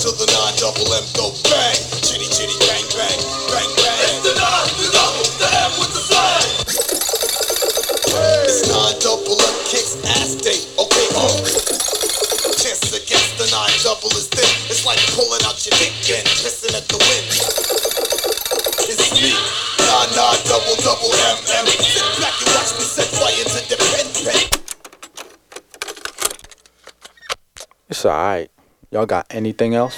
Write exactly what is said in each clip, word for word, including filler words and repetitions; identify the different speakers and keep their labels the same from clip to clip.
Speaker 1: to the nine double M go bang. Chitty chitty bang bang, bang bang. It's the nine, the double, the M with the slang. It's nine double M kicks ass day, okay, oh. Chance against the nine double is thin. It's like pulling out your dick and pissing at the wind. It's me, nine nine double double M M. Sit back and watch me set fire to the pen pen.
Speaker 2: It's alright. Y'all got anything else?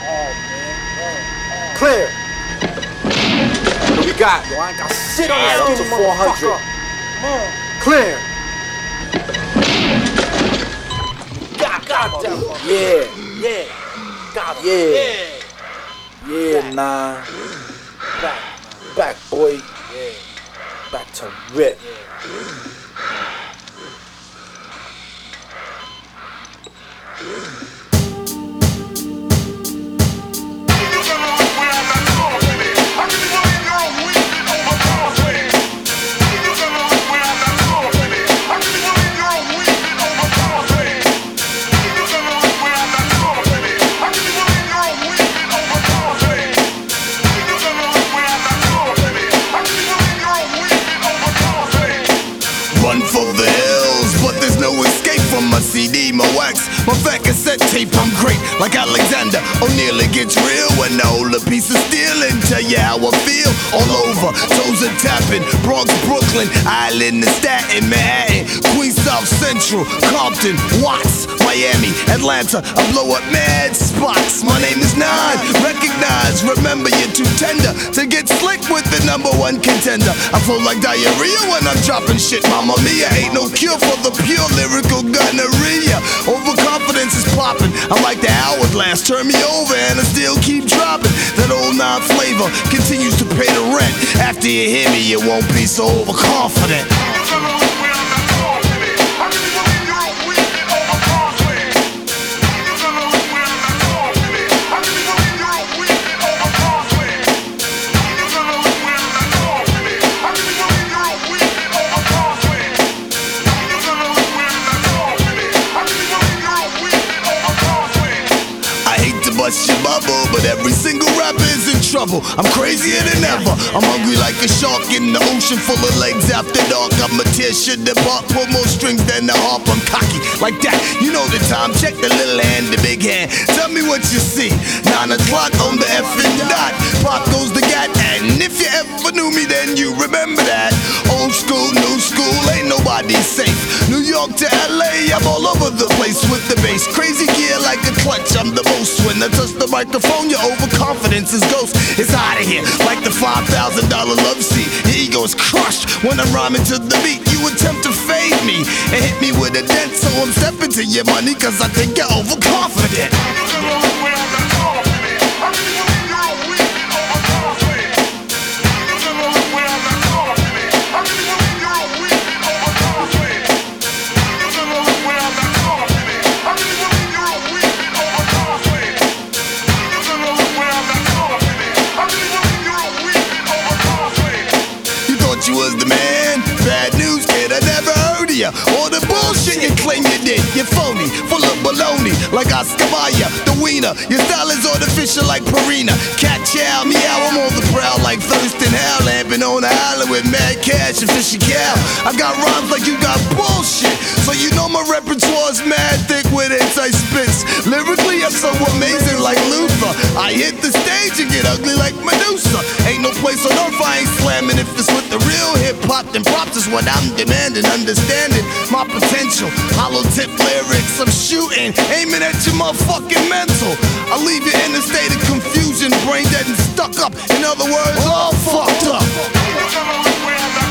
Speaker 3: Clear. What do we got? Yo, I ain't got shit on this skin to four hundred. Clear. God, God damn. Yeah, yeah. God, yeah. Yeah, nah. Back, back, boy. Yeah. Back to rip.
Speaker 1: Run for the hills, but there's no escape from my C D, my wax, my fat cassette tape. I'm great, like Alexander O'Neal. It gets real when I hold a piece of steel and tell you how I feel. All over, toes are tapping, Bronx, Brooklyn, Island, and Staten, Manhattan, Queens, South Central, Compton, Watts, Miami, Atlanta. I blow up mad spots. My name is Nine. Recognize, remember you're too tender to get slick with the number one contender. I flow like diarrhea when I'm dropping shit, mama mia. Ain't no cure for the pure lyrical gonorrhea. Overconfidence is popping. I'm like the hourglass. Turn me over and I still keep dropping. That old nine flavor continues to pay the rent. After you hear me, you won't be so overconfident. Bust your bubble, but every single rapper is in trouble. I'm crazier than ever. I'm hungry like a shark in the ocean full of legs after dark. I'ma tear shit apart, pull more strings than the harp. I'm cocky like that. You know the time. Check the little hand, the big hand. Tell me what you see. Nine o'clock on the effing dot. Pop goes the gat, and if you ever knew me, then you remember that. Old school, new school, ain't nobody safe. New York to L A, I'm all over the place with the bass. Crazy gear like a clutch. I'm the most when I touch the microphone, your overconfidence is ghost. It's out of here, like the five thousand dollar love seat. Your ego is crushed when I'm rhyming to the beat. You attempt to fade me and hit me with a dent, so I'm stepping to your money, cause I think you're overconfident. You was the man, bad news kid, I never heard of ya. All the bullshit you claim you did, you're phony, full of baloney, like Oscar Mayer, the wiener. Your style is artificial like Purina. Cat chow, meow, I'm on the prowl like Thurston Howell, lamping on the island with mad cash and fishy cow. I got rhymes like you got bullshit, so you know my repertoire's mad thick with inside spits. Lyrically, I'm so amazing like Luther. I hit the stage and get ugly like Medusa. Ain't no place on earth I ain't slamming if it's with the real hip-hop, then props is what I'm demanding. Understanding my potential, hollow tip lyrics I'm shooting, aiming at your motherfucking mental. I leave you in a state of confusion, brain dead and stuck up. In other words, all fucked up.